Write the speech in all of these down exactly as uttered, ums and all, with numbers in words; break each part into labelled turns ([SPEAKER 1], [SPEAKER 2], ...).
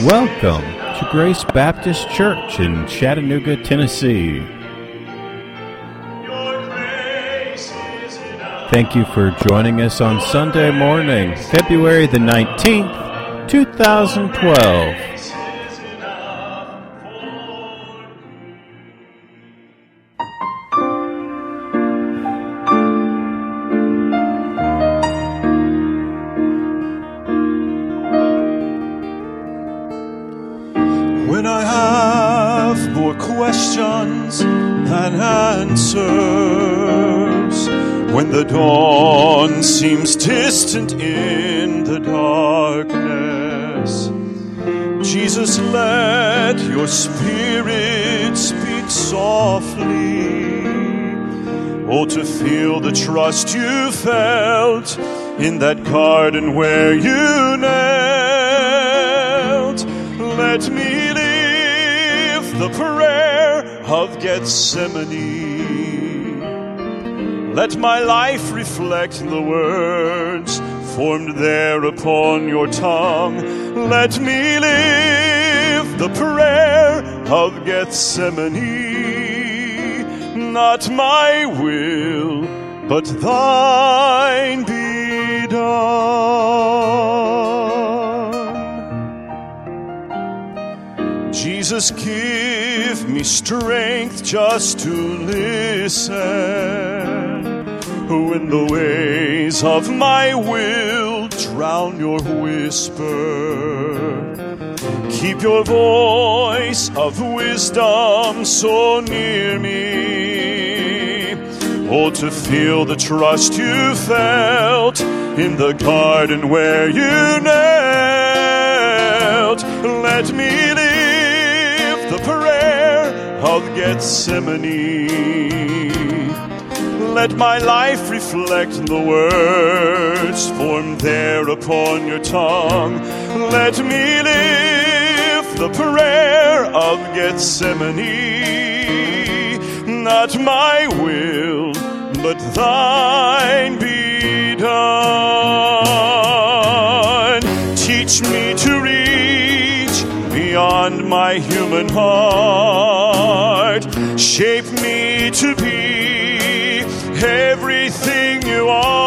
[SPEAKER 1] Welcome to Grace Baptist Church in Chattanooga, Tennessee. Thank you for joining us on Sunday morning, February the nineteenth, twenty twelve.
[SPEAKER 2] When I have more questions than answers, when the dawn seems distant in the darkness, Jesus, let your Spirit speak softly. Oh, to feel the trust you felt in that garden where you knelt. Let me live the prayer of Gethsemane. Let my life reflect the words formed there upon your tongue. Let me live the prayer of Gethsemane. Not my will, but thine be done. Jesus, give me strength just to listen when the ways of my will drown your whisper. Keep your voice of wisdom so near me. Oh, to feel the trust you felt in the garden where you knelt. Let me live the prayer of Gethsemane. Let my life reflect the words formed there upon your tongue. Let me live the prayer of Gethsemane. Not my will, but thine be done. Teach me to reach beyond my human heart. Shape me to be everything you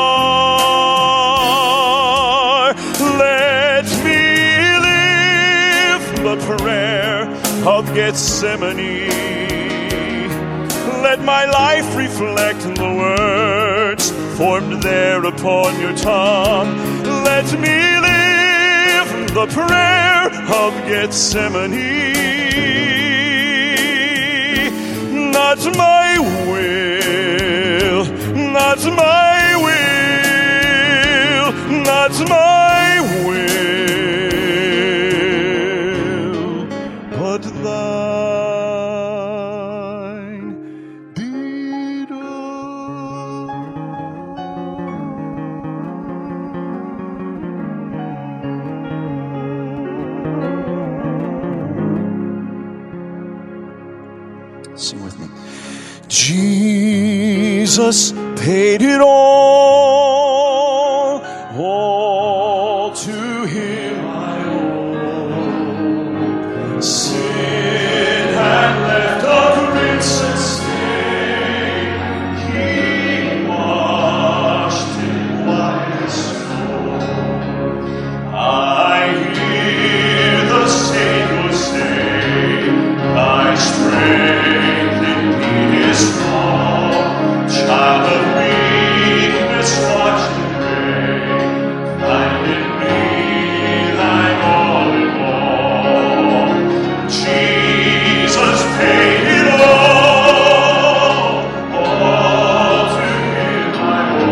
[SPEAKER 2] are. Let me live the prayer of Gethsemane. Let my life reflect the words formed there upon your tongue. Let me live the prayer of Gethsemane. Not my will, not my will, not my will, but thine be done. Sing with me. Jesus paid it all, all to him I owe. Sin had left a crimson stain, he washed it white as snow. I hear the Savior say, thy strength in me is strong. Child of weakness, watch and pray. Find in me thine all in all. Jesus paid it all, all to him I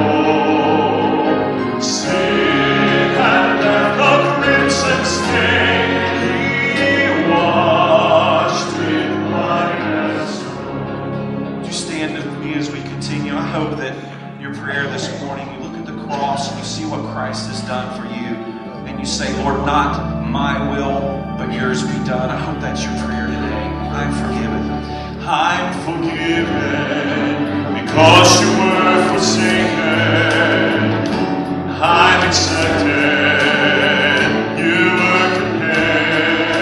[SPEAKER 2] owe. Sin had left a crimson stain, he washed it white as snow. Would you stand with me as we continue? I hope that your prayer this morning, you look at the cross and you see what Christ has done for you, and you say, Lord, not my will, but yours be done. I hope that's your prayer today. I'm forgiven. I'm forgiven because you were forsaken. I'm accepted. You were compared.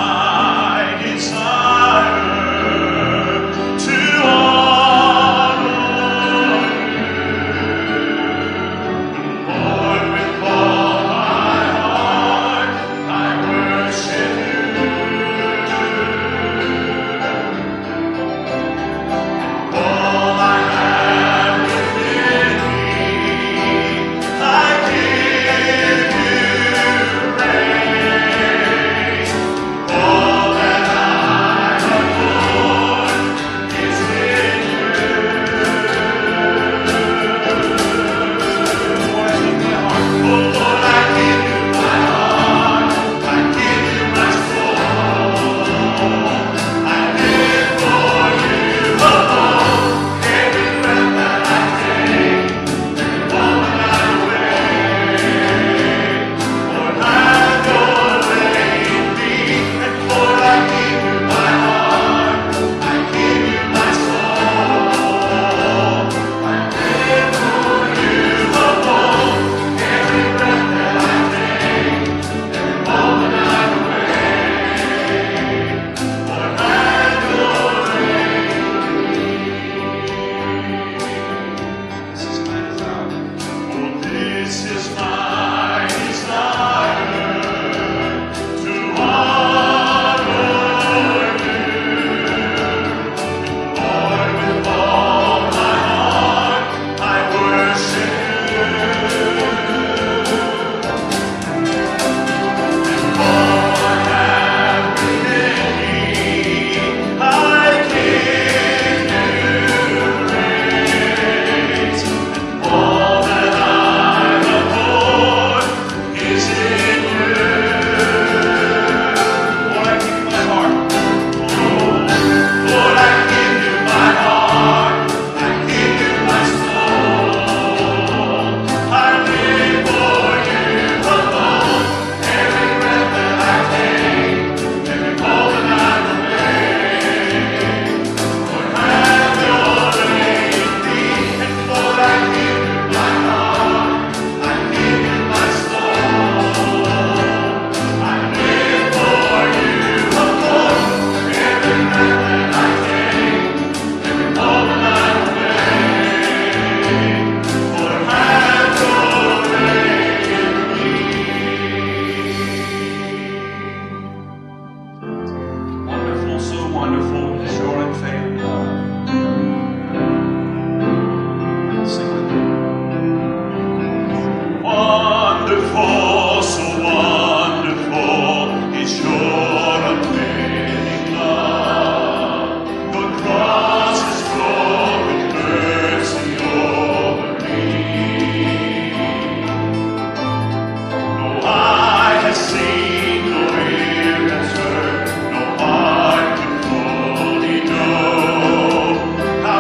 [SPEAKER 2] How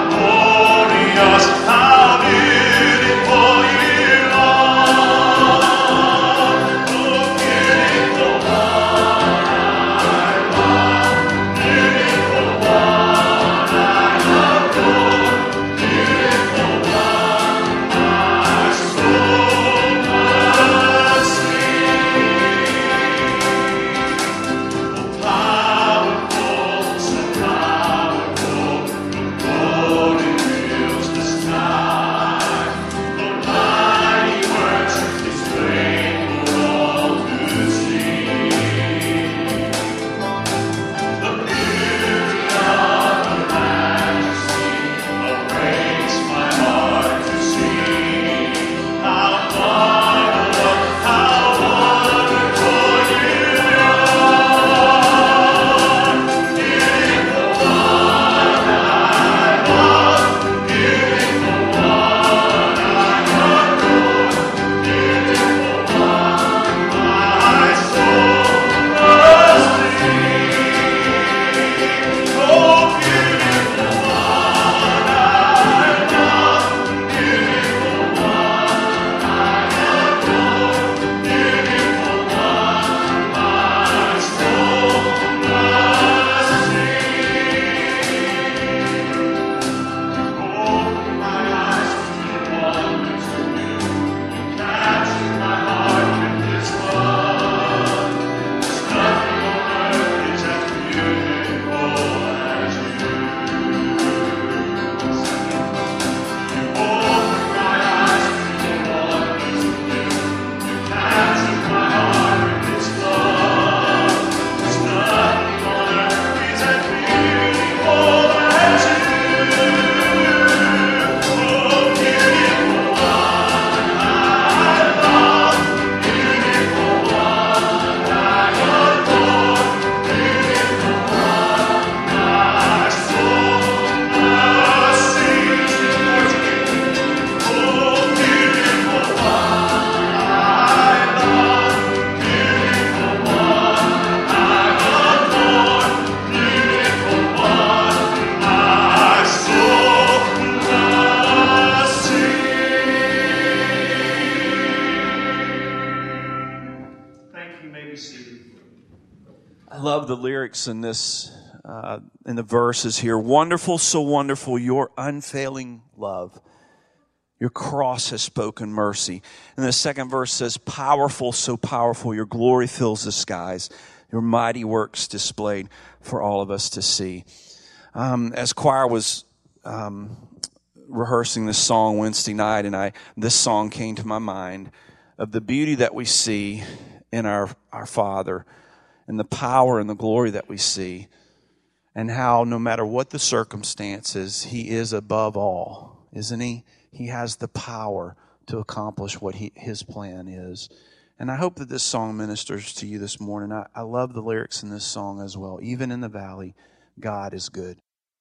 [SPEAKER 2] love the lyrics in this, uh, in the verses here. Wonderful, so wonderful, your unfailing love. Your cross has spoken mercy. And the second verse says, powerful, so powerful, your glory fills the skies. Your mighty works displayed for all of us to see. Um, as choir was um, rehearsing this song Wednesday night, and I this song came to my mind of the beauty that we see in our, our Father, and the power and the glory that we see, and how no matter what the circumstances, He is above all, isn't He? He has the power to accomplish what he, His plan is. And I hope that this song ministers to you this morning. I, I love the lyrics in this song as well. Even in the valley, God is good.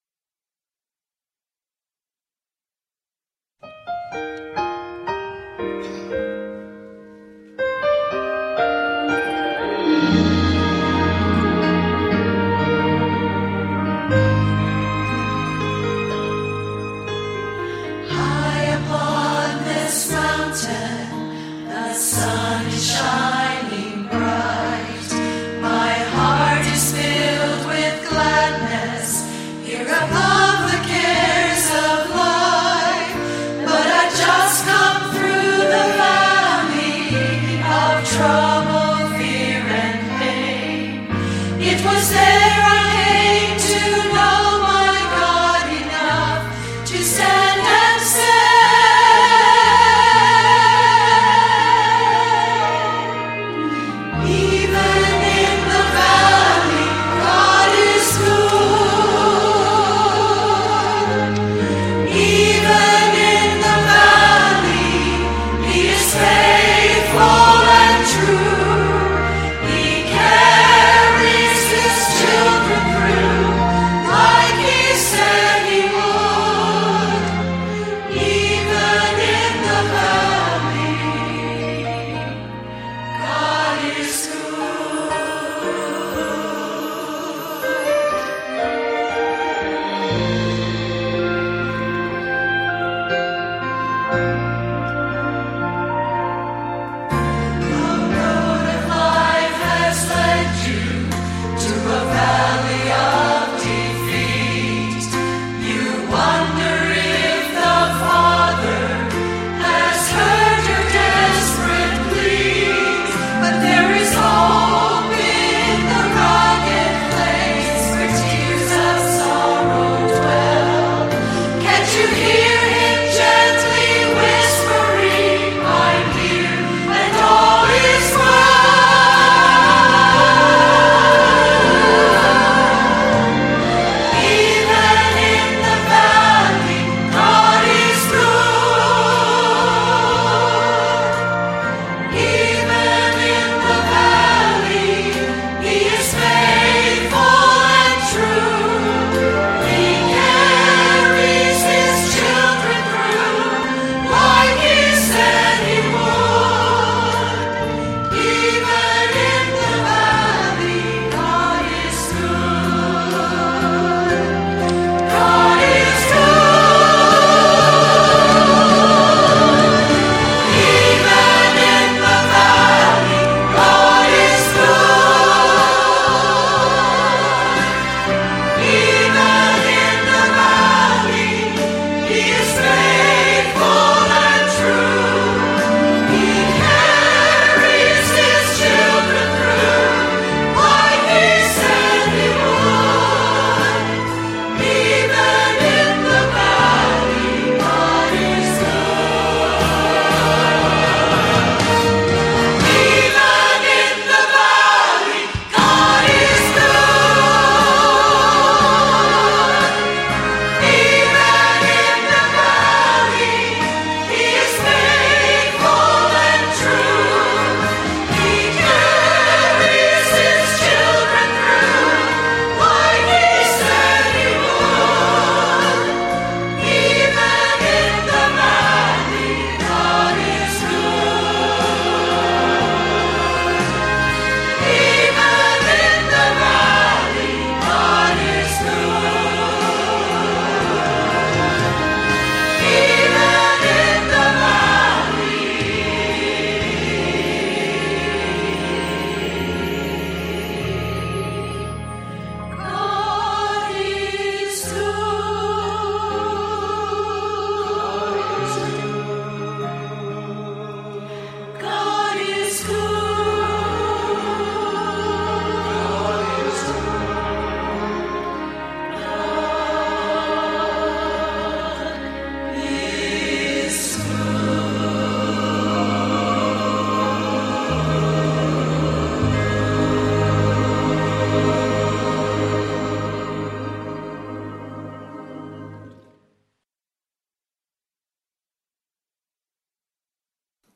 [SPEAKER 3] Shining bright, my heart is filled with gladness.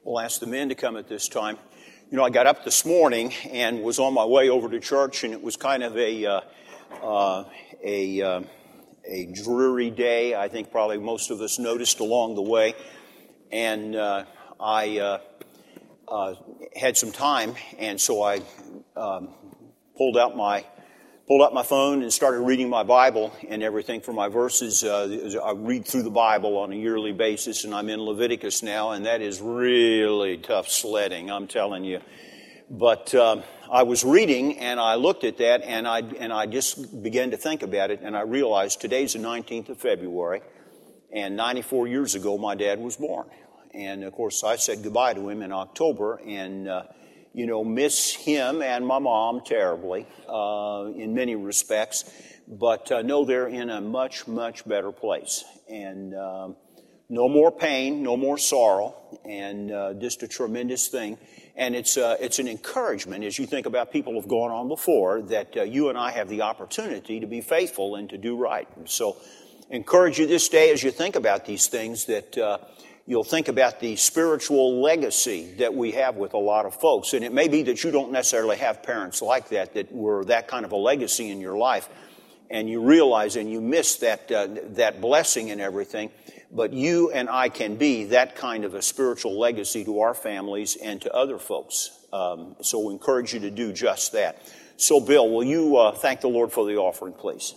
[SPEAKER 3] We'll ask the men to come at this time. You know, I got up this morning and was on my way over to church, and it was kind of a uh, uh, a uh, a dreary day. I think probably most of us noticed along the way, and uh, I uh, uh, had some time, and so I um, pulled out my pulled out my phone and started reading my Bible and everything for my verses. Uh, I read through the Bible on a yearly basis, and I'm in Leviticus now, and that is really tough sledding, I'm telling you. But um, I was reading, and I looked at that, and I and I just began to think about it, and I realized today's the nineteenth of February, and ninety-four years ago my dad was born. And, of course, I said goodbye to him in October, and uh, you know, miss him and my mom terribly uh, in many respects, but uh, know they're in a much, much better place. And um, no more pain, no more sorrow, and uh, just a tremendous thing. And it's uh, it's an encouragement as you think about people who have gone on before that uh, you and I have the opportunity to be faithful and to do right. And so encourage you this day as you think about these things that uh, you'll think about the spiritual legacy that we have with a lot of folks. And it may be that you don't necessarily have parents like that, that were that kind of a legacy in your life. And you realize and you miss that uh, that blessing and everything. But you and I can be that kind of a spiritual legacy to our families and to other folks. Um, so we encourage you to do just that. So, Bill, will you uh, thank the Lord for the offering, please?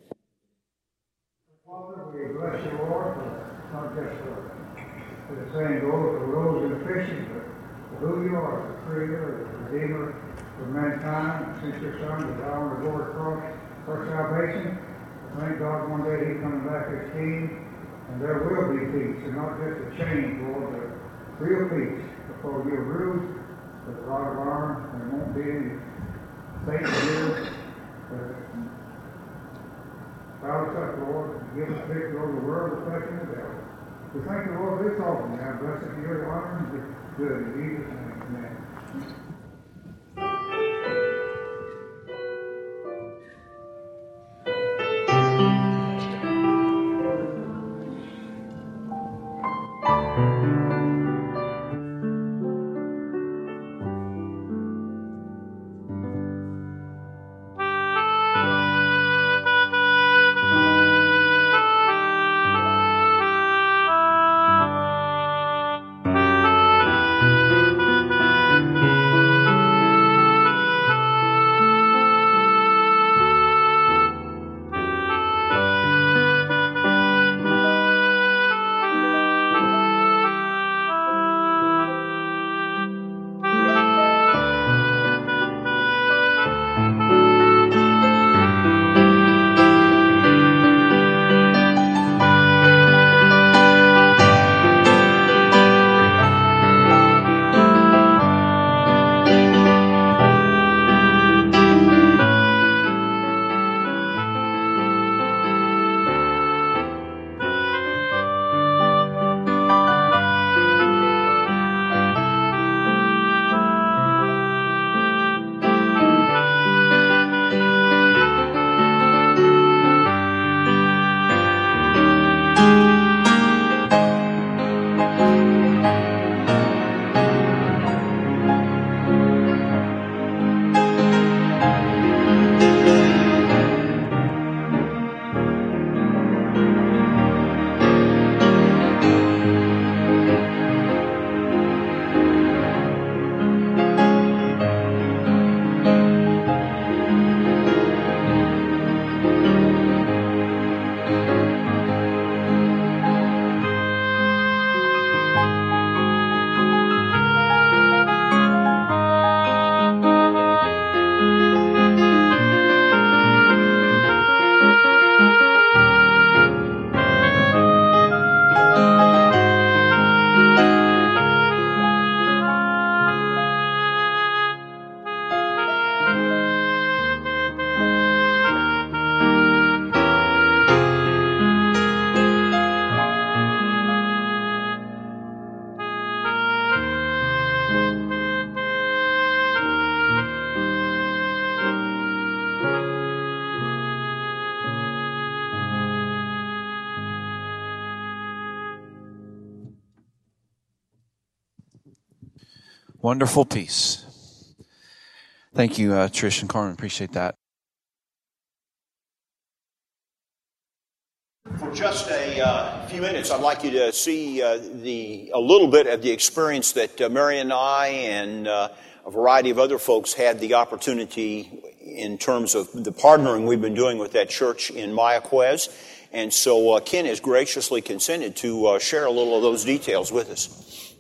[SPEAKER 4] Father, we bless you, Lord, for not just for For the saying goes, the rose and the fishes, but for who you are, the Creator, the Redeemer of mankind, since your Son to die on the Lord cross for salvation. Thank God one day He's coming back as King, and there will be peace, and not just a change, Lord, but real peace. Before you'll rule with a rod of iron, and there won't be any Satan here. Power us up, Lord, and give us victory over the world, the flesh, and the devil. We thank the Lord for this offering. Now, bless it for your honor and good. In Jesus' name, amen.
[SPEAKER 5] Thank you. Wonderful peace. Thank you, uh, Trish and Carmen. Appreciate that.
[SPEAKER 3] For just a uh, few minutes, I'd like you to see uh, the a little bit of the experience that uh, Mary and I and uh, a variety of other folks had the opportunity in terms of the partnering we've been doing with that church in Mayaguez. And so uh, Ken has graciously consented to uh, share a little of those details with us.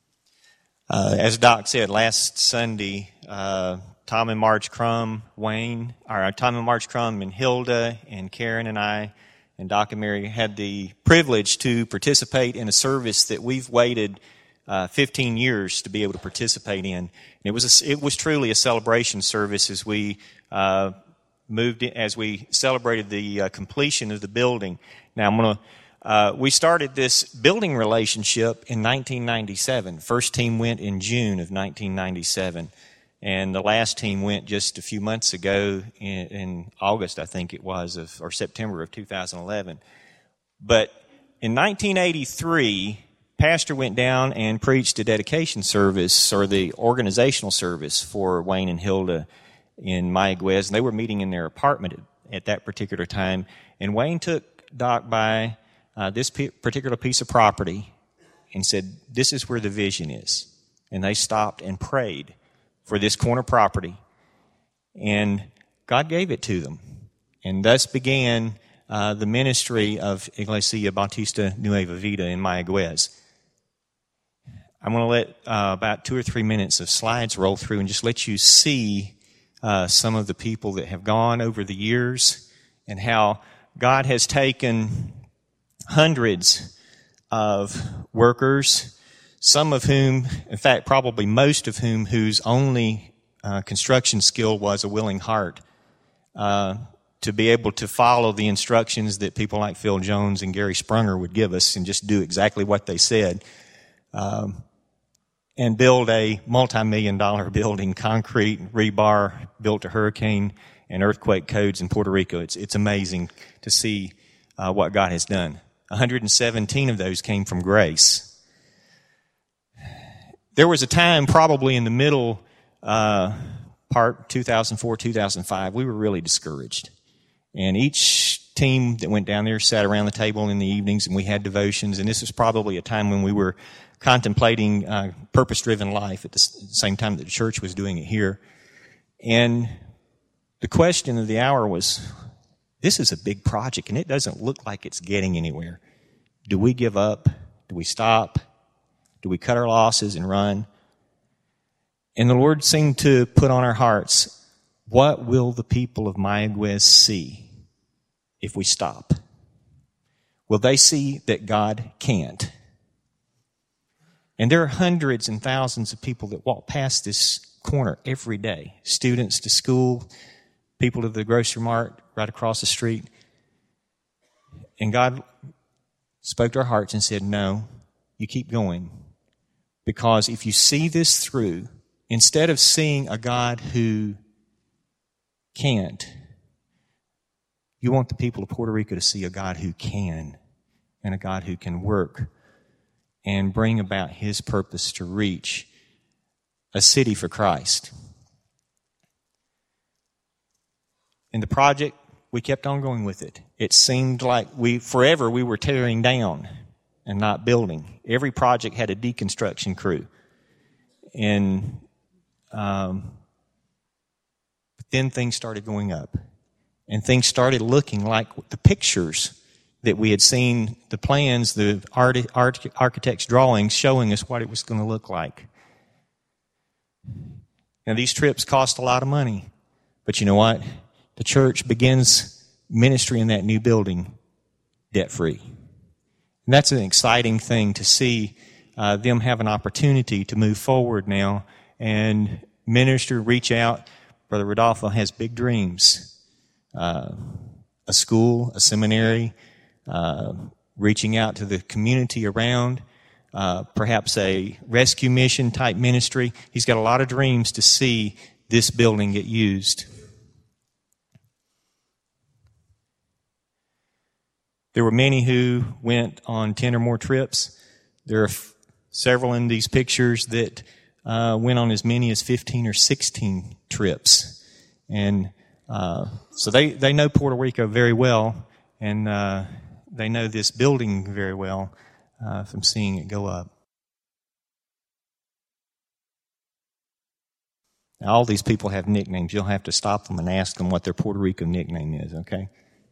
[SPEAKER 6] Uh, as Doc said, last Sunday, uh, Tom and Marge Crum, Wayne, or Tom and Marge Crum and Hilda and Karen and I and Doc and Mary had the privilege to participate in a service that we've waited uh, fifteen years to be able to participate in. And it was a, it was truly a celebration service as we uh, moved in, as we celebrated the uh, completion of the building. Now I'm going to. Uh, we started this building relationship in nineteen ninety-seven. First team went in June of nineteen ninety-seven. And the last team went just a few months ago in, in August, I think it was, of, or September of two thousand eleven. But in nineteen eighty-three, Pastor went down and preached a dedication service, or the organizational service, for Wayne and Hilda in Mayaguez. And they were meeting in their apartment at, at that particular time. And Wayne took Doc by uh, this p- particular piece of property and said, "This is where the vision is." And they stopped and prayed for this corner property, and God gave it to them. And thus began uh, the ministry of Iglesia Bautista Nueva Vida in Mayaguez. I'm going to let uh, about two or three minutes of slides roll through and just let you see uh, some of the people that have gone over the years and how God has taken hundreds of workers, some of whom, in fact, probably most of whom, whose only uh, construction skill was a willing heart, uh, to be able to follow the instructions that people like Phil Jones and Gary Sprunger would give us and just do exactly what they said, um, and build a multi-million dollar building, concrete, rebar, built to hurricane and earthquake codes in Puerto Rico. It's, it's amazing to see uh, what God has done. one hundred seventeen of those came from grace. There was a time, probably in the middle uh, part, two thousand four, two thousand five, we were really discouraged. And each team that went down there sat around the table in the evenings, and we had devotions. And this was probably a time when we were contemplating uh, purpose-driven life at the same time that the church was doing it here. And the question of the hour was, this is a big project, and it doesn't look like it's getting anywhere. Do we give up? Do we stop? Do we cut our losses and run? And the Lord seemed to put on our hearts, what will the people of Mayaguez see if we stop? Will they see that God can't? And there are hundreds and thousands of people that walk past this corner every day. Students to school, people to the grocery mart right across the street. And God spoke to our hearts and said, no, you keep going. Because if you see this through, instead of seeing a God who can't, you want the people of Puerto Rico to see a God who can, and a God who can work and bring about His purpose to reach a city for Christ. In the project, we kept on going with it. It seemed like we forever we were tearing down and not building. Every project had a deconstruction crew. And um, but then things started going up. And things started looking like the pictures that we had seen, the plans, the art, art, architect's drawings showing us what it was going to look like. Now, these trips cost a lot of money. But you know what? The church begins ministry in that new building debt-free. And that's an exciting thing to see uh, them have an opportunity to move forward now and minister, reach out. Brother Rodolfo has big dreams. Uh, a school, a seminary, uh, reaching out to the community around, uh, perhaps a rescue mission type ministry. He's got a lot of dreams to see this building get used. There were many who went on ten or more trips. There are f- several in these pictures that uh, went on as many as fifteen or sixteen trips. And uh, so they, they know Puerto Rico very well, and uh, they know this building very well uh, from seeing it go up. Now, all these people have nicknames. You'll have to stop them and ask them what their Puerto Rico nickname is, okay?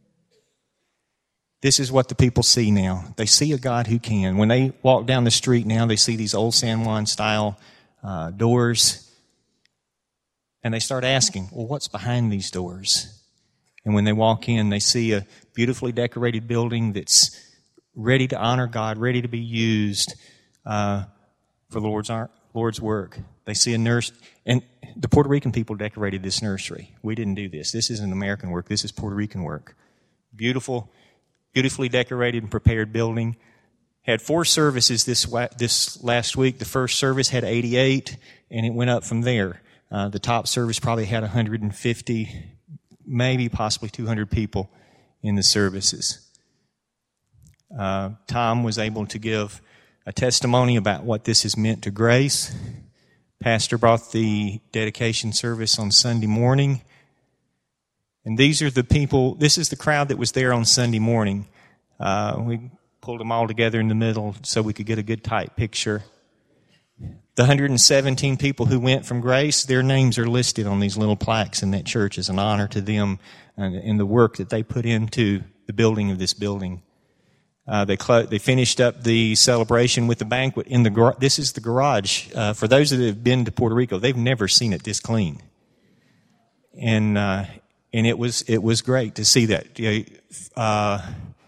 [SPEAKER 6] This is what the people see now. They see a God who can. When they walk down the street now, they see these old San Juan-style uh, doors, and they start asking, well, what's behind these doors? And when they walk in, they see a beautifully decorated building that's ready to honor God, ready to be used uh, for the Lord's, Lord's work. They see a nurse, and the Puerto Rican people decorated this nursery. We didn't do this. This isn't American work. This is Puerto Rican work. Beautiful, beautifully decorated and prepared building. Had four services this this last week. The first service had eighty-eight, and it went up from there. Uh, the top service probably had one hundred fifty, maybe possibly two hundred people in the services. Uh, Tom was able to give a testimony about what this has meant to Grace. Pastor brought the dedication service on Sunday morning. And these are the people, this is the crowd that was there on Sunday morning. Uh, we pulled them all together in the middle so we could get a good tight picture. The one hundred seventeen people who went from Grace, their names are listed on these little plaques in that church as an honor to them and in the work that they put into the building of this building. Uh, they cl- they finished up the celebration with the banquet in the gar- this is the garage. Uh, for those that have been to Puerto Rico, they've never seen it this clean, and uh, and it was it was great to see that. Uh,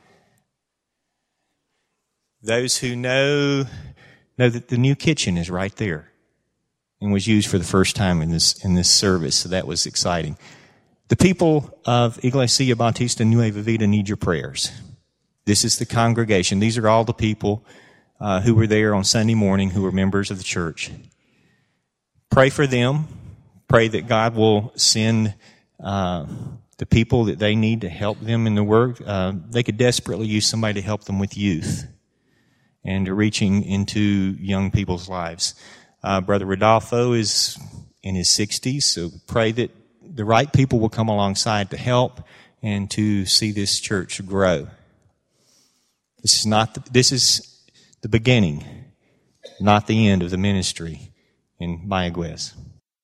[SPEAKER 6] those who know know that the new kitchen is right there, and was used for the first time in this in this service. So that was exciting. The people of Iglesia Bautista Nueva Vida need your prayers. This is the congregation. These are all the people uh, who were there on Sunday morning who were members of the church. Pray for them. Pray that God will send uh, the people that they need to help them in the work. Uh, they could desperately use somebody to help them with youth and reaching into young people's lives. Uh, Brother Rodolfo is in his sixties, so pray that the right people will come alongside to help and to see this church grow. This is not the, this is the beginning, not the end of the ministry in Mayaguez.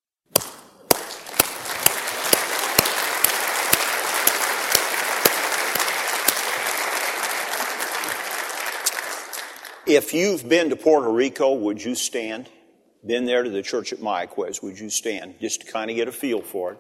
[SPEAKER 3] If you've been to Puerto Rico, would you stand? Been there to the church at Mayaguez, would you stand? Just to kind of get a feel for it.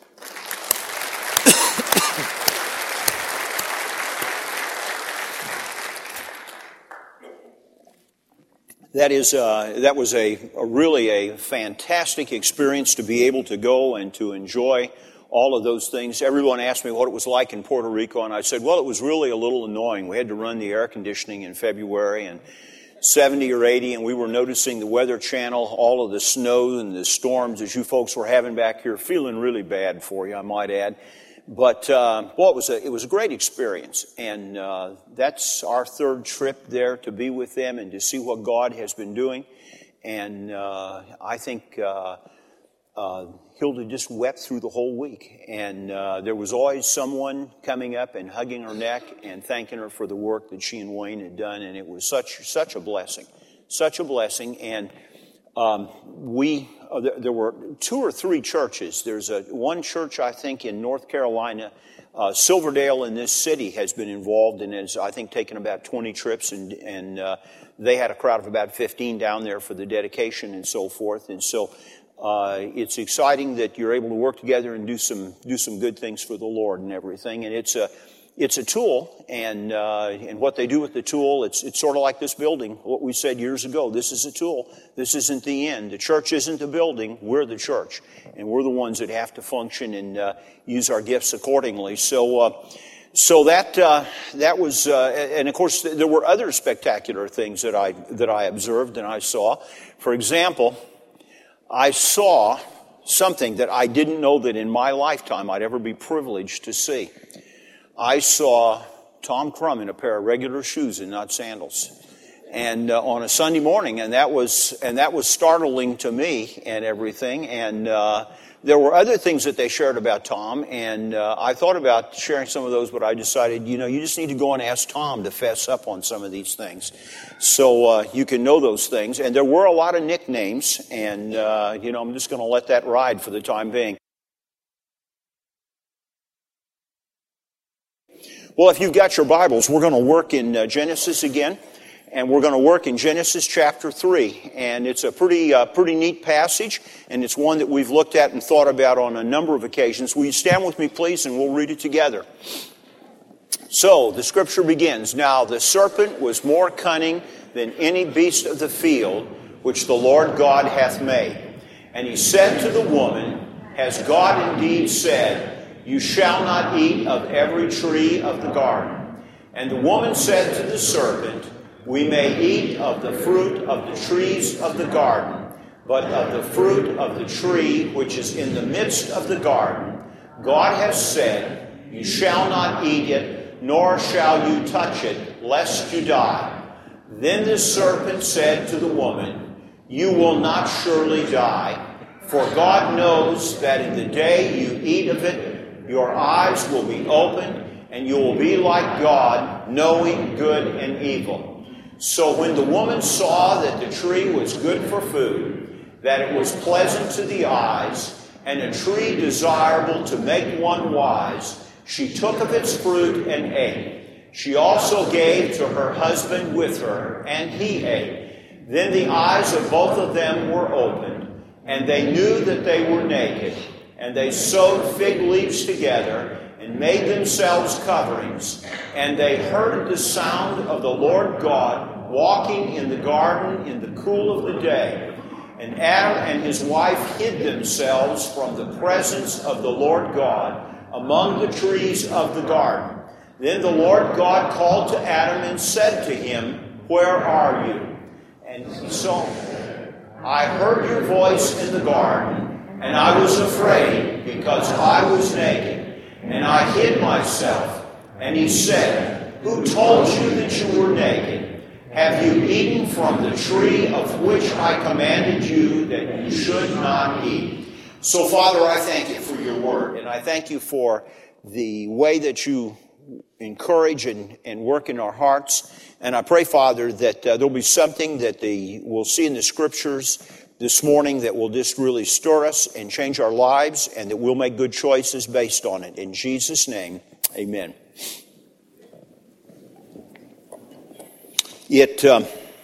[SPEAKER 3] That is, uh, that was a, a really a fantastic experience to be able to go and to enjoy all of those things. Everyone asked me what it was like in Puerto Rico, and I said, well, it was really a little annoying. We had to run the air conditioning in February, and seventy or eighty, and we were noticing the Weather Channel, all of the snow and the storms that you folks were having back here, feeling really bad for you, I might add. But, uh, well, it was a, it was a great experience, and uh, that's our third trip there to be with them and to see what God has been doing. And uh, I think uh, uh, Hilda just wept through the whole week, and uh, there was always someone coming up and hugging her neck and thanking her for the work that she and Wayne had done, and it was such such a blessing, such a blessing. And um, we uh, there, there were two or three churches. There's a one church I think in North Carolina, uh, Silverdale in this city has been involved and has I think taken about twenty trips, and and uh, they had a crowd of about fifteen down there for the dedication and so forth, and so. Uh, it's exciting that you're able to work together and do some do some good things for the Lord and everything. And it's a it's a tool, and uh, and what they do with the tool, it's it's sort of like this building. What we said years ago, this is a tool. This isn't the end. The church isn't the building. We're the church, and we're the ones that have to function and uh, use our gifts accordingly. So. Uh, So that uh, that was, uh, and of course, there were other spectacular things that I that I observed and I saw. For example, I saw something that I didn't know that in my lifetime I'd ever be privileged to see. I saw Tom Crum in a pair of regular shoes and not sandals. and uh, on a Sunday morning, and that was and that was startling to me and everything. And uh, there were other things that they shared about Tom, and uh, I thought about sharing some of those, but I decided, you know, you just need to go and ask Tom to fess up on some of these things, so uh, you can know those things. And there were a lot of nicknames, and uh, you know, I'm just going to let that ride for the time being. Well, if you've got your Bibles, we're going to work in uh, Genesis again, and we're going to work in Genesis chapter three. And it's a pretty uh, pretty neat passage, and it's one that we've looked at and thought about on a number of occasions. Will you stand with me, please, and we'll read it together. So, the scripture begins, "Now the serpent was more cunning than any beast of the field, which the Lord God hath made. And he said to the woman, Has God indeed said, You shall not eat of every tree of the garden? And the woman said to the serpent, We may eat of the fruit of the trees of the garden, but of the fruit of the tree which is in the midst of the garden, God has said, You shall not eat it, nor shall you touch it, lest you die. Then the serpent said to the woman, You will not surely die, for God knows that in the day you eat of it, your eyes will be opened, and you will be like God, knowing good and evil. So when the woman saw that the tree was good for food, that it was pleasant to the eyes, and a tree desirable to make one wise, she took of its fruit and ate. She also gave to her husband with her, and he ate. Then the eyes of both of them were opened, and they knew that they were naked. And they sewed fig leaves together and made themselves coverings. And they heard the sound of the Lord God walking in the garden in the cool of the day. And Adam and his wife hid themselves from the presence of the Lord God among the trees of the garden. Then the Lord God called to Adam and said to him, Where are you? And he said, I heard your voice in the garden, and I was afraid, because I was naked, and I hid myself. And he said, Who told you that you were naked? Have you eaten from the tree of which I commanded you that you should not eat? So, Father, I thank you for your word, and I thank you for the way that you encourage and, and work in our hearts. And I pray, Father, that uh, there'll be something that the, we'll see in the Scriptures this morning that will just really stir us and change our lives, and that we'll make good choices based on it. In Jesus' name, amen. It um,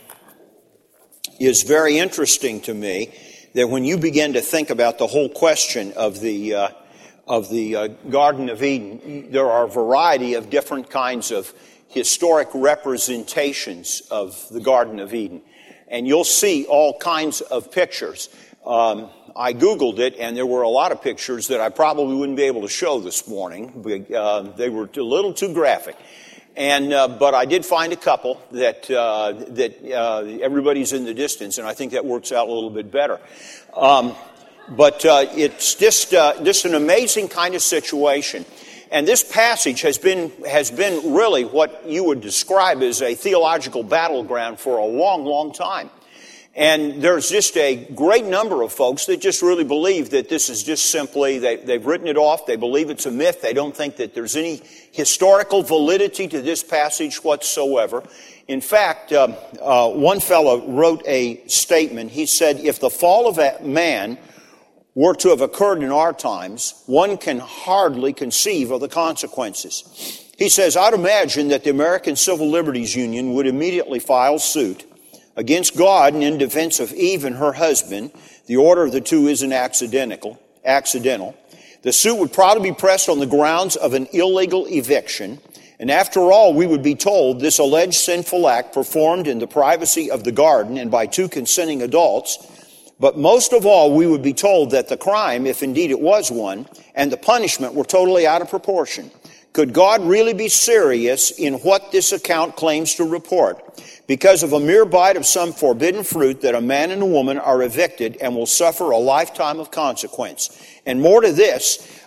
[SPEAKER 3] is very interesting to me that when you begin to think about the whole question of the uh, of the uh, Garden of Eden, there are a variety of different kinds of historic representations of the Garden of Eden. And you'll see all kinds of pictures. Um, I Googled it, and there were a lot of pictures that I probably wouldn't be able to show this morning. Uh, they were a little too graphic. And uh, but I did find a couple that uh, that uh, everybody's in the distance, and I think that works out a little bit better. Um, but uh, it's just uh, just an amazing kind of situation. And this passage has been has been really what you would describe as a theological battleground for a long, long time. And there's just a great number of folks that just really believe that this is just simply, they, they've written it off, they believe it's a myth, they don't think that there's any historical validity to this passage whatsoever. In fact, um, uh, one fellow wrote a statement. He said, if the fall of man were to have occurred in our times, one can hardly conceive of the consequences. He says, I'd imagine that the American Civil Liberties Union would immediately file suit against God and in defense of Eve and her husband. The order of the two isn't accidental. accidental. The suit would probably be pressed on the grounds of an illegal eviction. And after all, we would be told this alleged sinful act performed in the privacy of the garden and by two consenting adults. But most of all, we would be told that the crime, if indeed it was one, and the punishment were totally out of proportion. Could God really be serious in what this account claims to report? Because of a mere bite of some forbidden fruit that a man and a woman are evicted and will suffer a lifetime of consequence. And more to this,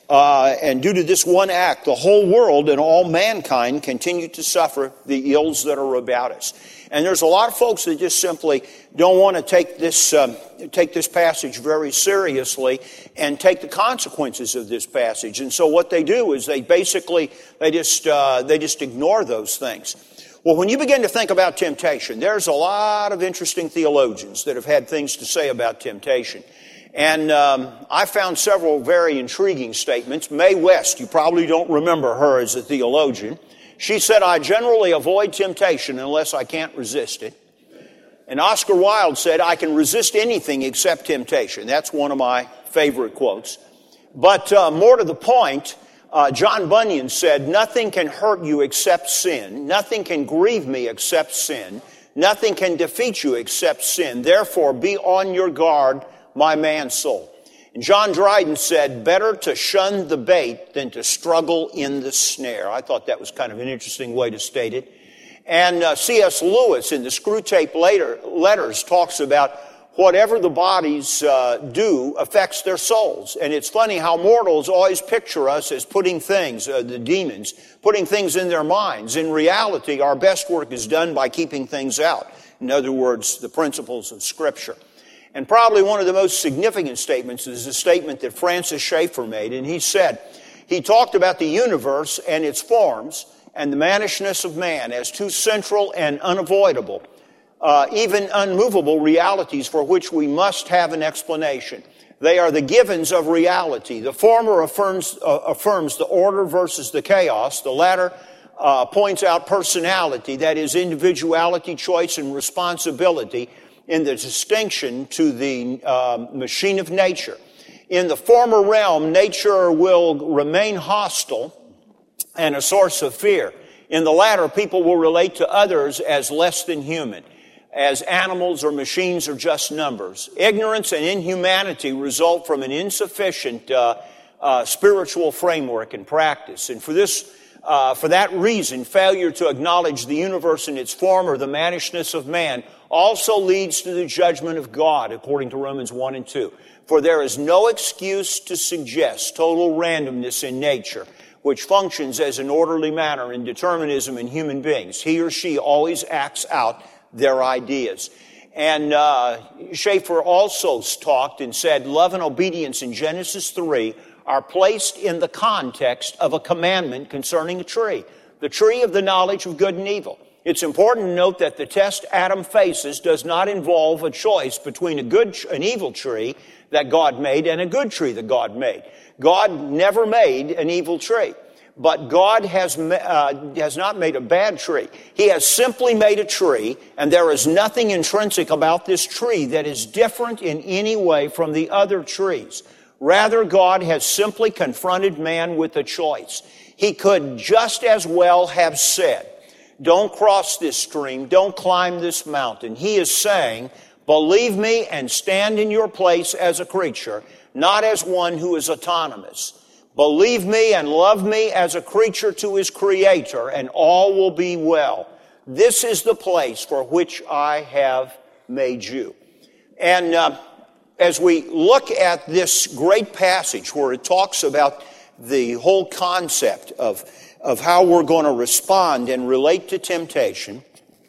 [SPEAKER 3] Uh, and due to this one act, the whole world and all mankind continue to suffer the ills that are about us. And there's a lot of folks that just simply don't want to take this um, take this passage very seriously and take the consequences of this passage. And so what they do is they basically they just uh, they just ignore those things. Well, when you begin to think about temptation, there's a lot of interesting theologians that have had things to say about temptation. And um, I found several very intriguing statements. Mae West, you probably don't remember her as a theologian. She said, I generally avoid temptation unless I can't resist it. And Oscar Wilde said, I can resist anything except temptation. That's one of my favorite quotes. But uh, more to the point, uh, John Bunyan said, nothing can hurt you except sin. Nothing can grieve me except sin. Nothing can defeat you except sin. Therefore, be on your guard, my man soul. And John Dryden said, better to shun the bait than to struggle in the snare. I thought that was kind of an interesting way to state it. And uh, C S Lewis in the Screwtape later, Letters talks about whatever the bodies uh, do affects their souls. And it's funny how mortals always picture us as putting things, uh, the demons, putting things in their minds. In reality, our best work is done by keeping things out. In other words, the principles of Scripture. And probably one of the most significant statements is a statement that Francis Schaeffer made. And he said, he talked about the universe and its forms and the mannishness of man as two central and unavoidable, uh, even unmovable realities for which we must have an explanation. They are the givens of reality. The former affirms, uh, affirms the order versus the chaos. The latter uh, points out personality, that is individuality, choice, and responsibility, in the distinction to the uh, machine of nature. In the former realm, nature will remain hostile and a source of fear. In the latter, people will relate to others as less than human, as animals or machines are just numbers. Ignorance and inhumanity result from an insufficient uh, uh, spiritual framework and practice. And for this Uh, for that reason, failure to acknowledge the universe in its form or the mannishness of man also leads to the judgment of God, according to Romans one and two. For there is no excuse to suggest total randomness in nature, which functions as an orderly manner in determinism in human beings. He or she always acts out their ideas. And uh, Schaeffer also talked and said, love and obedience in Genesis three are placed in the context of a commandment concerning a tree, the tree of the knowledge of good and evil. It's important to note that the test Adam faces does not involve a choice between a good, an evil tree that God made and a good tree that God made. God never made an evil tree, but God has uh, has not made a bad tree. He has simply made a tree, and there is nothing intrinsic about this tree that is different in any way from the other trees. Rather, God has simply confronted man with a choice. He could just as well have said, don't cross this stream, don't climb this mountain. He is saying, believe me and stand in your place as a creature, not as one who is autonomous. Believe me and love me as a creature to his Creator, and all will be well. This is the place for which I have made you. And uh, as we look at this great passage where it talks about the whole concept of, of how we're going to respond and relate to temptation,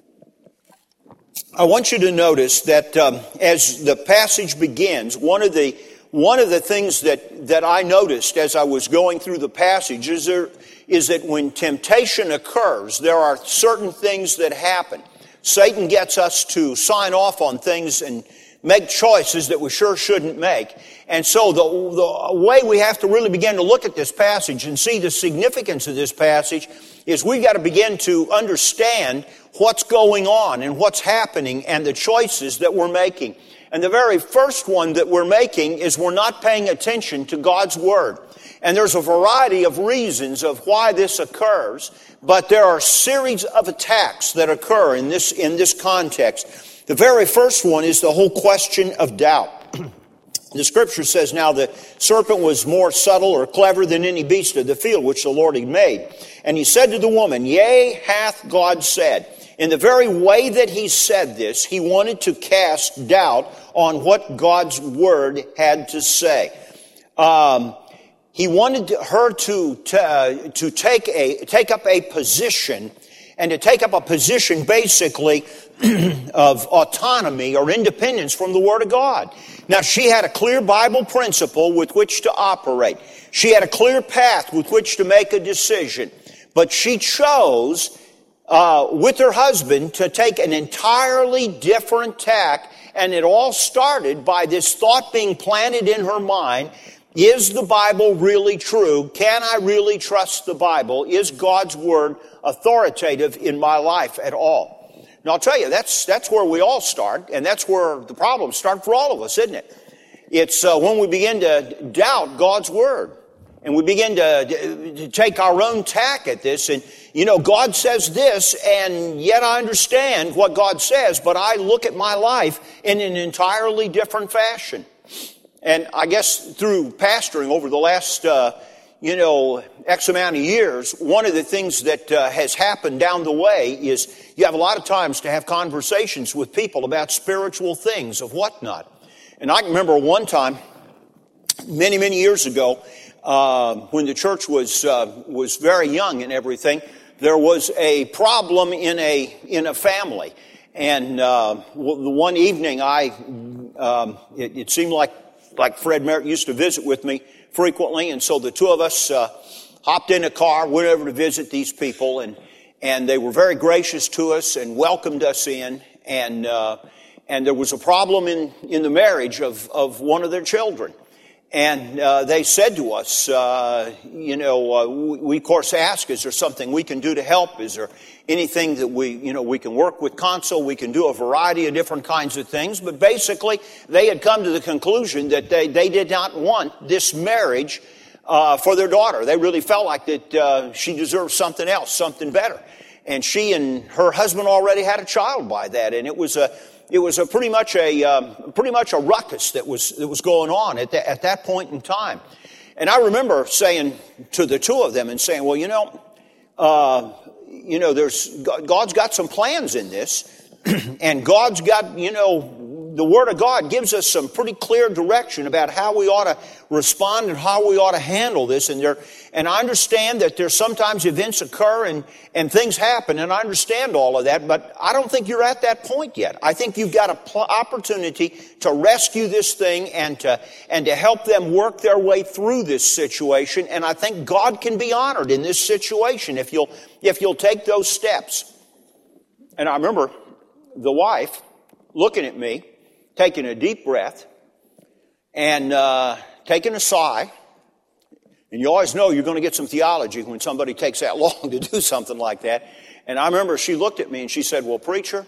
[SPEAKER 3] I want you to notice that um, as the passage begins, one of the one of the things that, that I noticed as I was going through the passage is, there, is that when temptation occurs, there are certain things that happen. Satan gets us to sign off on things and make choices that we sure shouldn't make. And so the, the way we have to really begin to look at this passage and see the significance of this passage is we've got to begin to understand what's going on and what's happening and the choices that we're making. And the very first one that we're making is we're not paying attention to God's Word. And there's a variety of reasons of why this occurs, but there are a series of attacks that occur in this, in this context. The very first one is the whole question of doubt. The Scripture says, now the serpent was more subtle or clever than any beast of the field which the Lord had made. And he said to the woman, yea, hath God said. In the very way that he said this, he wanted to cast doubt on what God's Word had to say. Um, He wanted her to, to, to take, a, take up a position, and to take up a position basically of autonomy or independence from the Word of God. Now, she had a clear Bible principle with which to operate. She had a clear path with which to make a decision. But she chose, uh, with her husband, to take an entirely different tack, and it all started by this thought being planted in her mind. Is the Bible really true? Can I really trust the Bible? Is God's Word authoritative in my life at all? Now, I'll tell you, that's that's where we all start, and that's where the problems start for all of us, isn't it? It's uh, when we begin to doubt God's Word, and we begin to, to take our own tack at this, and, you know, God says this, and yet I understand what God says, but I look at my life in an entirely different fashion. And I guess through pastoring over the last, uh, you know, X amount of years, one of the things that uh, has happened down the way is you have a lot of times to have conversations with people about spiritual things of whatnot. And I can remember one time, many, many years ago, uh, when the church was uh, was very young and everything, there was a problem in a in a family. And uh, the one evening, I um, it, it seemed like like Fred Merritt used to visit with me frequently, and so the two of us uh, hopped in a car, went over to visit these people, and and they were very gracious to us and welcomed us in, and uh, and there was a problem in in the marriage of of one of their children, and uh, they said to us, uh, you know, uh, we, we of course asked, is there something we can do to help? Is there anything that we, you know, we can work with Consul? We can do a variety of different kinds of things. But basically, they had come to the conclusion that they, they did not want this marriage uh, for their daughter. They really felt like that uh, she deserved something else, something better. And she and her husband already had a child by that, and it was a it was a pretty much a um, pretty much a ruckus that was that was going on at the, at that point in time. And I remember saying to the two of them and saying, well, you know. Uh, You know, there's God's got some plans in this, and God's got, you know, the Word of God gives us some pretty clear direction about how we ought to respond and how we ought to handle this. And there, and I understand that there's sometimes events occur and, and things happen, and I understand all of that, but I don't think you're at that point yet. I think you've got an pl- opportunity to rescue this thing and to, and to help them work their way through this situation, and I think God can be honored in this situation if you'll, if you'll take those steps. And I remember the wife looking at me, taking a deep breath, and uh, taking a sigh. And you always know you're going to get some theology when somebody takes that long to do something like that. And I remember she looked at me and she said, well, preacher,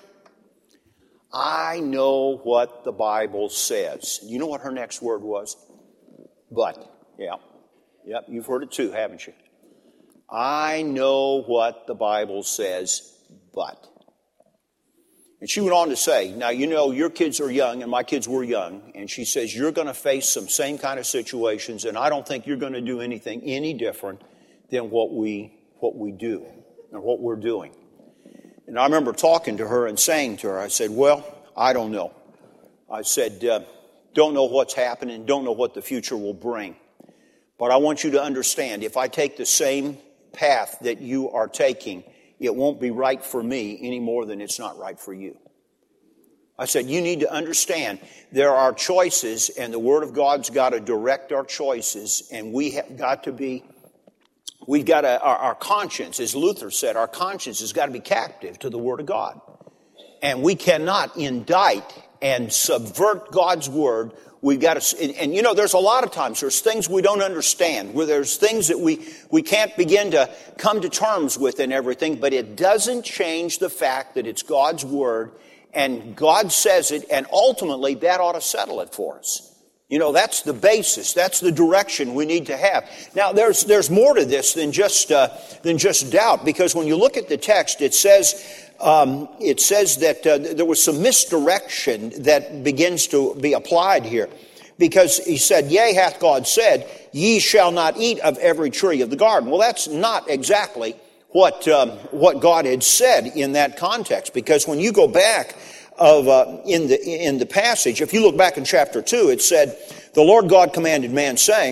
[SPEAKER 3] I know what the Bible says. You know what her next word was? But. Yeah. Yep, you've heard it too, haven't you? I know what the Bible says, but. And she went on to say, now, you know, your kids are young, and my kids were young, and she says, you're going to face some same kind of situations, and I don't think you're going to do anything any different than what we what we do, or what we're doing. And I remember talking to her and saying to her, I said, well, I don't know. I said, uh, don't know what's happening, don't know what the future will bring. But I want you to understand, if I take the same path that you are taking, it won't be right for me any more than it's not right for you. I said, you need to understand there are choices, and the Word of God's got to direct our choices, and we have got to be, we've got to, our, our conscience, as Luther said, our conscience has got to be captive to the Word of God. And we cannot indict and subvert God's Word. We've got to, and, and you know, there's a lot of times, there's things we don't understand, where there's things that we, we can't begin to come to terms with and everything, but it doesn't change the fact that it's God's Word, and God says it, and ultimately that ought to settle it for us. You know, that's the basis, that's the direction we need to have. Now, there's there's more to this than just uh, than just doubt, because when you look at the text, it says, Um, it says that uh, there was some misdirection that begins to be applied here. Because he said, yea, hath God said, ye shall not eat of every tree of the garden. Well, that's not exactly what um, what God had said in that context. Because when you go back of uh, in the in the passage, if you look back in chapter two, it said, the Lord God commanded man, saying,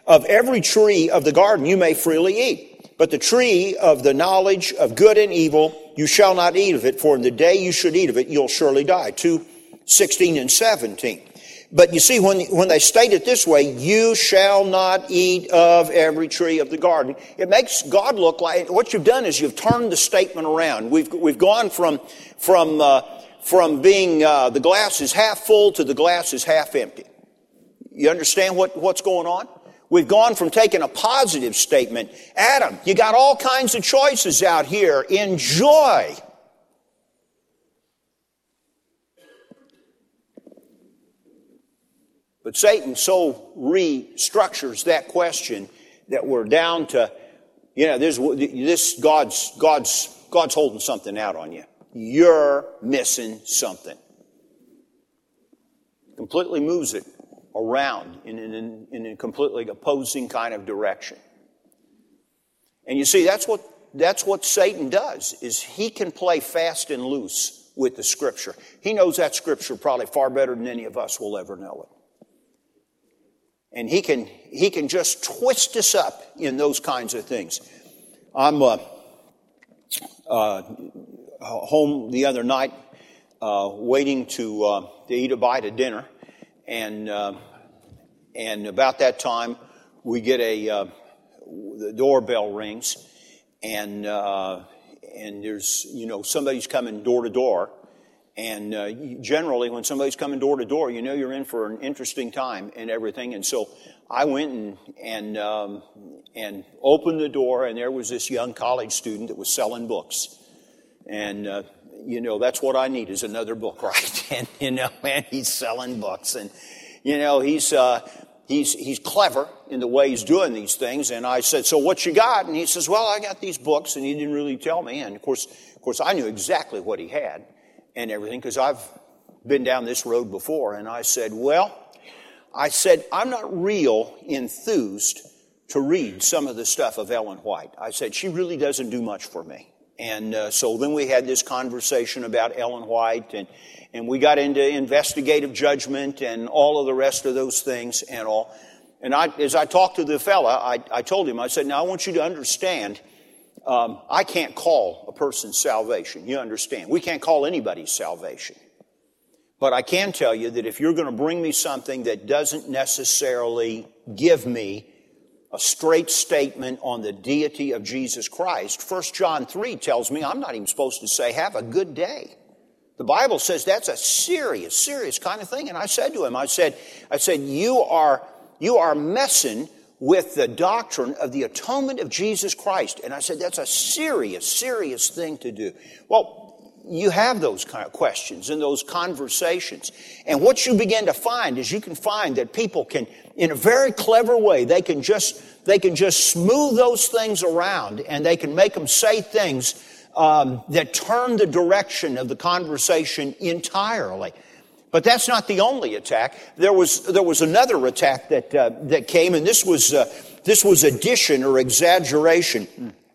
[SPEAKER 3] Of every tree of the garden you may freely eat, but the tree of the knowledge of good and evil, you shall not eat of it, for in the day you should eat of it, you'll surely die. two sixteen and seventeen. But you see, when, when they state it this way, you shall not eat of every tree of the garden, it makes God look like, what you've done is you've turned the statement around. We've, we've gone from, from, uh, from being, uh, the glass is half full to the glass is half empty. You understand what, what's going on? We've gone from taking a positive statement, Adam, you got all kinds of choices out here, enjoy. But Satan so restructures that question that we're down to, you know, this, this God's, God's, God's holding something out on you. You're missing something. Completely moves it around in, in, in a completely opposing kind of direction. And you see, that's what, that's what Satan does, is he can play fast and loose with the Scripture. He knows that Scripture probably far better than any of us will ever know it. And he can he can just twist us up in those kinds of things. I'm uh, uh, home the other night, uh, waiting to uh, to eat a bite of dinner, and uh, and about that time we get a uh, the doorbell rings, and uh, and there's you know somebody's coming door to door. And uh, generally, when somebody's coming door to door, you know you're in for an interesting time and everything. And so I went and and um, and opened the door, and there was this young college student that was selling books. And uh, you know that's what I need is another book, right? And you know, man, he's selling books, and you know he's uh, he's he's clever in the way he's doing these things. And I said, "So what you got?" And he says, "Well, I got these books," and he didn't really tell me. And of course, of course, I knew exactly what he had. And everything, because I've been down this road before. And I said, well, I said, I'm not real enthused to read some of the stuff of Ellen White. I said, she really doesn't do much for me. And uh, so then we had this conversation about Ellen White, and, and we got into investigative judgment and all of the rest of those things and all. And I, as I talked to the fella, I, I told him, I said, now I want you to understand, Um, I can't call a person's salvation. You understand? We can't call anybody's salvation. But I can tell you that if you're going to bring me something that doesn't necessarily give me a straight statement on the deity of Jesus Christ, First John three tells me I'm not even supposed to say, have a good day. The Bible says that's a serious, serious kind of thing. And I said to him, I said, I said, you are, you are messing with the doctrine of the atonement of Jesus Christ. And I said, that's a serious, serious thing to do. Well, you have those kind of questions and those conversations. And what you begin to find is you can find that people can, in a very clever way, they can just, they can just smooth those things around, and they can make them say things um, that turn the direction of the conversation entirely. But that's not the only attack. There was there was another attack that uh, that came, and this was uh, this was addition or exaggeration,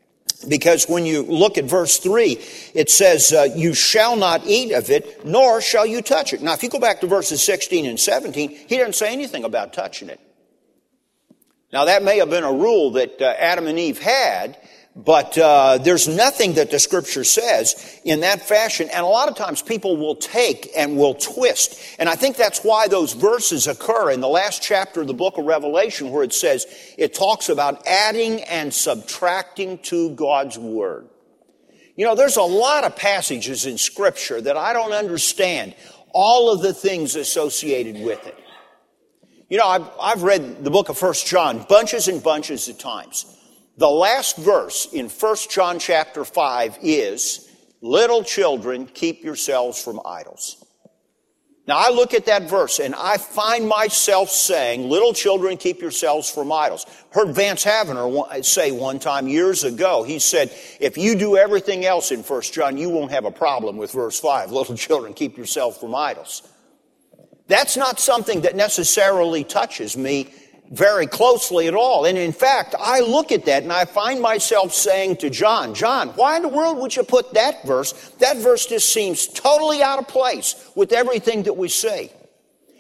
[SPEAKER 3] because when you look at verse three, it says, uh, "You shall not eat of it, nor shall you touch it." Now, if you go back to verses sixteen and seventeen, he doesn't say anything about touching it. Now, that may have been a rule that uh, Adam and Eve had. But uh, there's nothing that the Scripture says in that fashion. And a lot of times people will take and will twist. And I think that's why those verses occur in the last chapter of the book of Revelation, where it says, it talks about adding and subtracting to God's Word. You know, there's a lot of passages in Scripture that I don't understand all of the things associated with it. You know, I've, I've read the book of First John bunches and bunches of times. The last verse in First John chapter five is, little children, keep yourselves from idols. Now, I look at that verse and I find myself saying, little children, keep yourselves from idols. Heard Vance Havner say one time years ago, he said, if you do everything else in First John, you won't have a problem with verse five. Little children, keep yourselves from idols. That's not something that necessarily touches me very closely at all. And in fact, I look at that and I find myself saying to John, John, why in the world would you put that verse? That verse just seems totally out of place with everything that we see.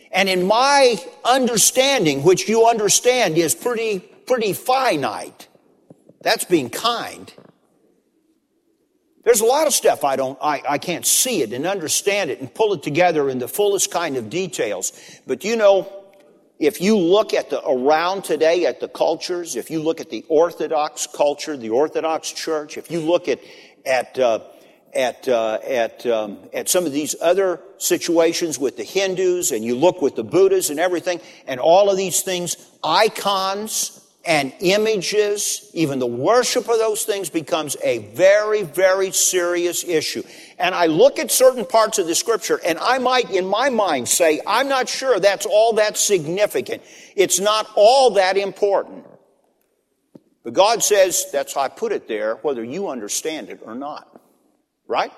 [SPEAKER 3] And in my understanding, which you understand is pretty, pretty finite, that's being kind. There's a lot of stuff I don't, I, I can't see it and understand it and pull it together in the fullest kind of details. But you know, if you look at the around today at the cultures, if you look at the Orthodox culture, the Orthodox Church, if you look at at uh, at uh, at um, at some of these other situations with the Hindus, and you look with the Buddhas and everything, and all of these things, icons and images, even the worship of those things becomes a very, very serious issue. And I look at certain parts of the Scripture, and I might, in my mind, say, I'm not sure that's all that significant. It's not all that important. But God says, that's how I put it there, whether you understand it or not. Right?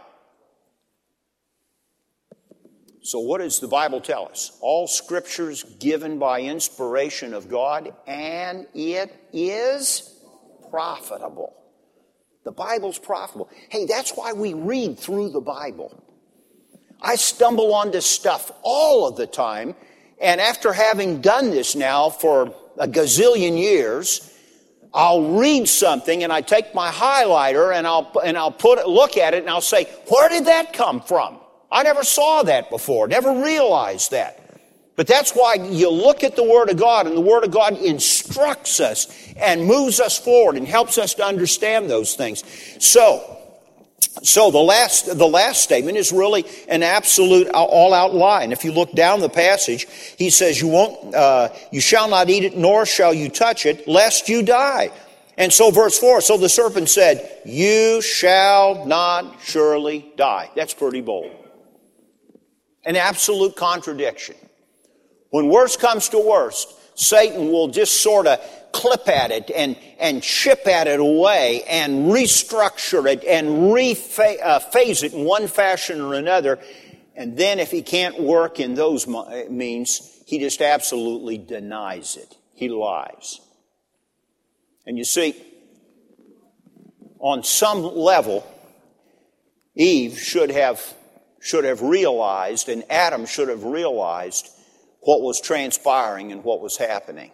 [SPEAKER 3] So what does the Bible tell us? All Scripture's given by inspiration of God, and it is profitable. The Bible's profitable. Hey, that's why we read through the Bible. I stumble onto stuff all of the time, and after having done this now for a gazillion years, I'll read something and I take my highlighter and I'll and I'll put it, look at it and I'll say, where did that come from? I never saw that before, never realized that. But that's why you look at the Word of God, and the Word of God instructs us and moves us forward and helps us to understand those things. So, so the last the last statement is really an absolute all-out lie. And if you look down the passage, he says, "You won't, uh, you shall not eat it, nor shall you touch it, lest you die." And so verse four, so the serpent said, "You shall not surely die." That's pretty bold. An absolute contradiction. When worst comes to worst, Satan will just sort of clip at it and, and chip at it away and restructure it and rephase it in one fashion or another. And then if he can't work in those means, he just absolutely denies it. He lies. And you see, on some level, Eve should have should have realized, and Adam should have realized what was transpiring and what was happening.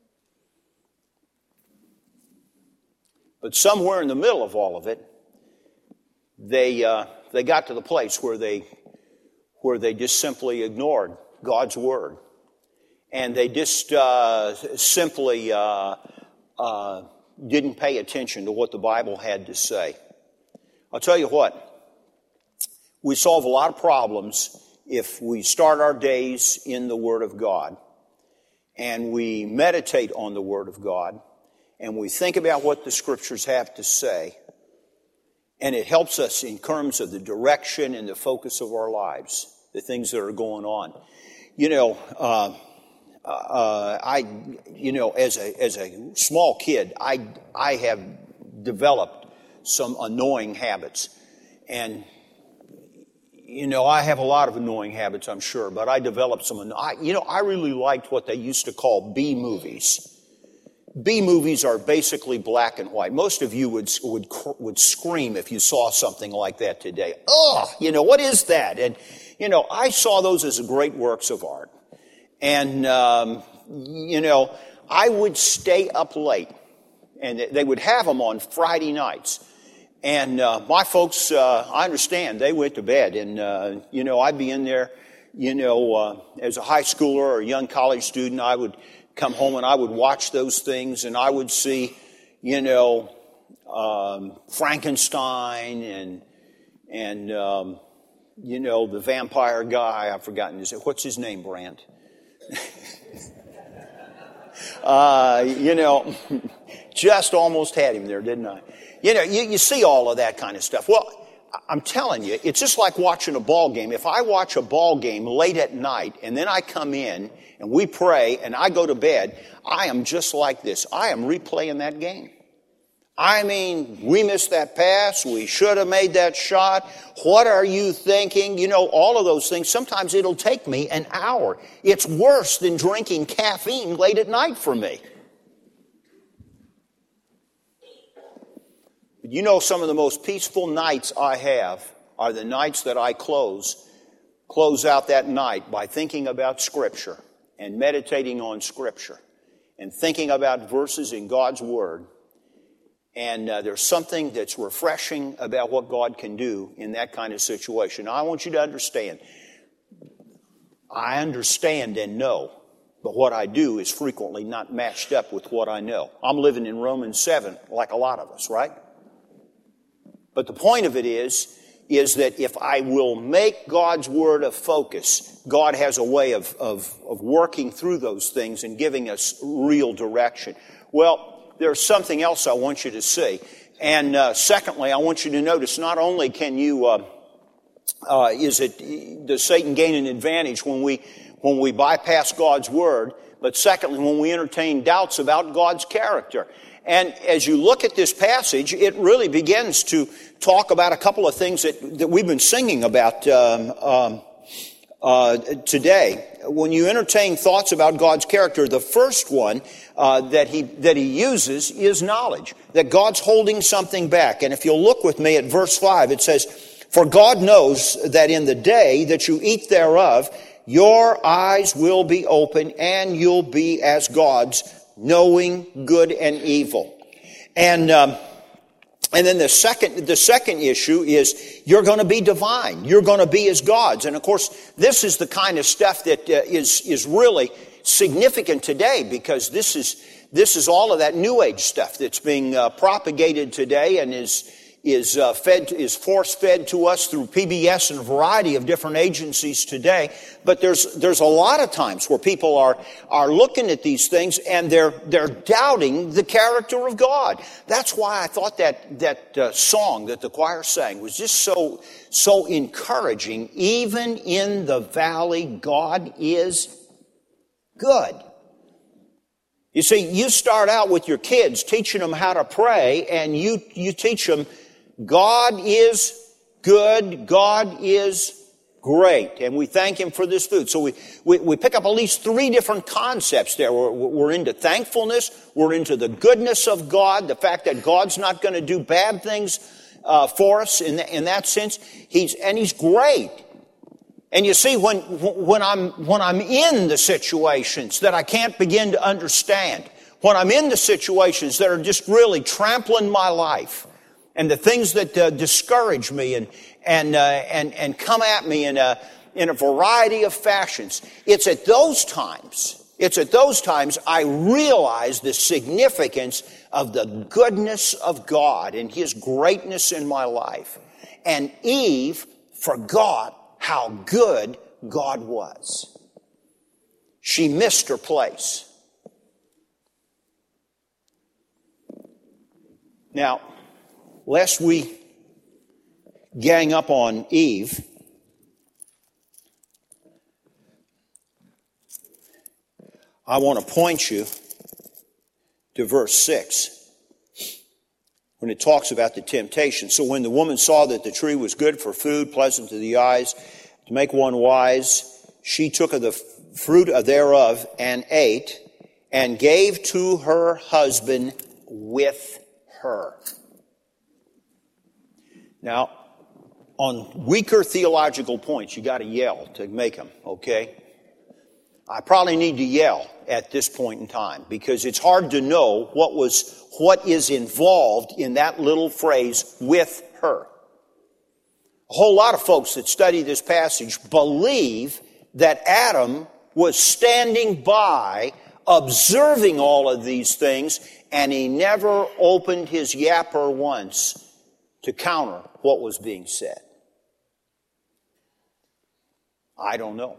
[SPEAKER 3] But somewhere in the middle of all of it, they uh, they got to the place where they where they just simply ignored God's word, and they just uh, simply uh, uh, didn't pay attention to what the Bible had to say. I'll tell you what. We solve a lot of problems if we start our days in the Word of God, and we meditate on the Word of God, and we think about what the Scriptures have to say, and it helps us in terms of the direction and the focus of our lives, the things that are going on. You know, uh, uh, I, you know, as a as a small kid, I I have developed some annoying habits, and you know, I have a lot of annoying habits, I'm sure, but I developed some. I, you know, I really liked what they used to call B movies. B movies are basically black and white. Most of you would would would scream if you saw something like that today. Ugh, you know, what is that? And you know, I saw those as great works of art. And um, you know, I would stay up late, and they would have them on Friday nights. And uh, my folks, uh, I understand, they went to bed. And, uh, you know, I'd be in there, you know, uh, as a high schooler or a young college student, I would come home and I would watch those things, and I would see, you know, um, Frankenstein and, and um, you know, the vampire guy. I've forgotten his name. What's his name, Brandt? uh, you know, just almost had him there, didn't I? You know, you, you see all of that kind of stuff. Well, I'm telling you, it's just like watching a ball game. If I watch a ball game late at night and then I come in and we pray and I go to bed, I am just like this. I am replaying that game. I mean, we missed that pass. We should have made that shot. What are you thinking? You know, all of those things. Sometimes it'll take me an hour. It's worse than drinking caffeine late at night for me. You know, some of the most peaceful nights I have are the nights that I close close out that night by thinking about Scripture and meditating on Scripture and thinking about verses in God's Word. And uh, there's something that's refreshing about what God can do in that kind of situation. Now, I want you to understand, I understand and know, but what I do is frequently not matched up with what I know. I'm living in Romans seven like a lot of us, right? But the point of it is, is that if I will make God's Word a focus, God has a way of, of, of working through those things and giving us real direction. Well, there's something else I want you to see. And uh, secondly, I want you to notice not only can you, uh, uh, is it, does Satan gain an advantage when we, when we bypass God's Word, but secondly, when we entertain doubts about God's character. And as you look at this passage, it really begins to talk about a couple of things that, that we've been singing about um, um, uh, today. When you entertain thoughts about God's character, the first one uh, that he that he uses is knowledge, that God's holding something back. And if you'll look with me at verse five, it says, "For God knows that in the day that you eat thereof, your eyes will be open, and you'll be as gods, knowing good and evil." And um, and then the second the second issue is you're going to be divine. You're going to be as gods. And of course, this is the kind of stuff that uh, is is really significant today, because this is this is all of that New Age stuff that's being uh, propagated today and is is uh, fed is force fed to us through P B S and a variety of different agencies today. But there's there's a lot of times where people are are looking at these things and they're they're doubting the character of God. That's why I thought that that uh, song that the choir sang was just so so encouraging. Even in the valley, God is good. You see, you start out with your kids teaching them how to pray, and you you teach them God is good, God is great, and we thank Him for this food. So we, we, we pick up at least three different concepts there. We're, we're into thankfulness, we're into the goodness of God, the fact that God's not going to do bad things uh, for us in, the, in that sense. He's and He's great. And you see, when when I'm when I'm in the situations that I can't begin to understand, when I'm in the situations that are just really trampling my life, and the things that uh, discourage me and and uh, and and come at me in a in a variety of fashions, it's at those times, it's at those times I realize the significance of the goodness of God and His greatness in my life. And Eve forgot how good God was. She missed her place. Now, lest we gang up on Eve, I want to point you to verse six. When it talks about the temptation. "So when the woman saw that the tree was good for food, pleasant to the eyes, to make one wise, she took of the fruit thereof and ate, and gave to her husband with her." Now, on weaker theological points, you got to yell to make them, okay? I probably need to yell at this point in time, because it's hard to know what was what is involved in that little phrase, "with her." A whole lot of folks that study this passage believe that Adam was standing by, observing all of these things, and he never opened his yapper once to counter what was being said. I don't know.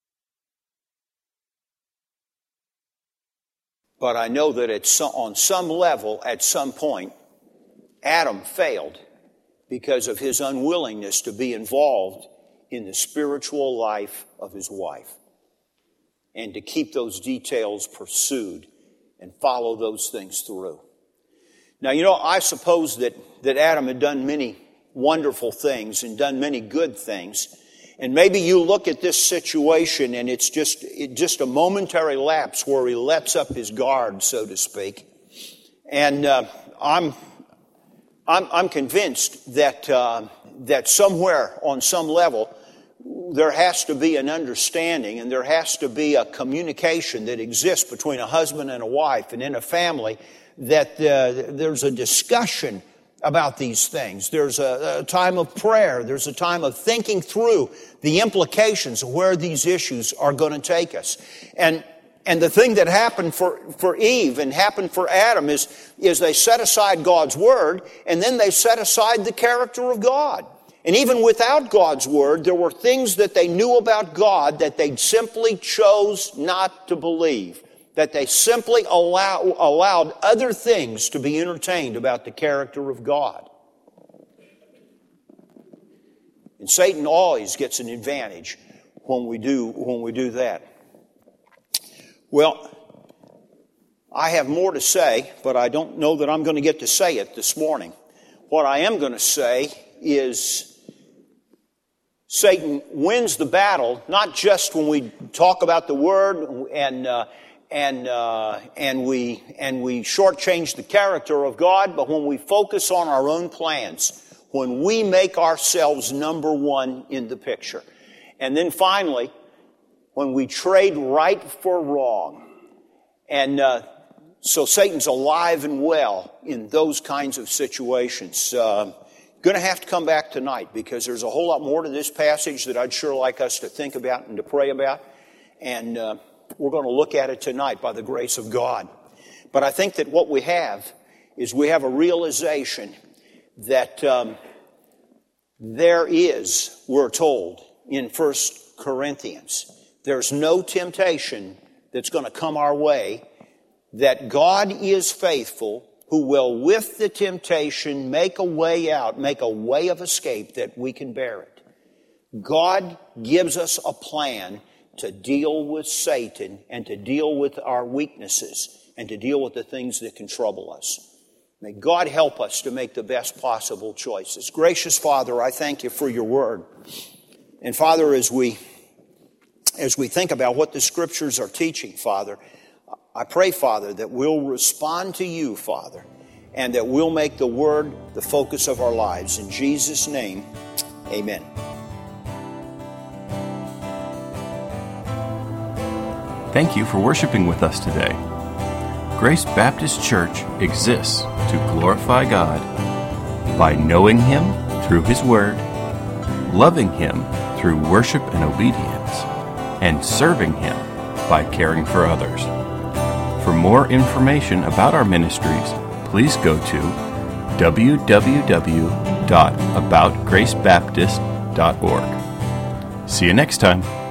[SPEAKER 3] But I know that it's on some level, at some point, Adam failed because of his unwillingness to be involved in the spiritual life of his wife and to keep those details pursued and follow those things through. Now, you know, I suppose that, that Adam had done many wonderful things and done many good things. And maybe you look at this situation and it's just it just a momentary lapse where he lets up his guard, so to speak. And uh, I'm I'm I'm convinced that uh, that somewhere on some level there has to be an understanding and there has to be a communication that exists between a husband and a wife and in a family, that uh, there's a discussion about these things. There's a, a time of prayer. There's a time of thinking through the implications of where these issues are going to take us. And and the thing that happened for, for Eve and happened for Adam is, is they set aside God's Word, and then they set aside the character of God. And even without God's Word, there were things that they knew about God that they simply chose not to believe. That they simply allow, allowed other things to be entertained about the character of God. And Satan always gets an advantage when we do, when we do that. Well, I have more to say, but I don't know that I'm going to get to say it this morning. What I am going to say is Satan wins the battle, not just when we talk about the Word and uh, and uh, and we and we shortchange the character of God, but when we focus on our own plans, when we make ourselves number one in the picture. And then finally, when we trade right for wrong. And uh, so Satan's alive and well in those kinds of situations. Uh, going to have to come back tonight because there's a whole lot more to this passage that I'd sure like us to think about and to pray about. And uh, we're going to look at it tonight by the grace of God. But I think that what we have is we have a realization that um, there is, we're told in First Corinthians, there's no temptation that's going to come our way, that God is faithful, who will with the temptation make a way out, make a way of escape that we can bear it. God gives us a plan to deal with Satan and to deal with our weaknesses and to deal with the things that can trouble us. May God help us to make the best possible choices. Gracious Father, I thank you for your word. And Father, as we as we think about what the Scriptures are teaching, Father, I pray, Father, that we'll respond to you, Father, and that we'll make the Word the focus of our lives. In Jesus' name, amen.
[SPEAKER 1] Thank you for worshiping with us today. Grace Baptist Church exists to glorify God by knowing Him through His Word, loving Him through worship and obedience, and serving Him by caring for others. For more information about our ministries, please go to w w w dot about grace baptist dot org. See you next time.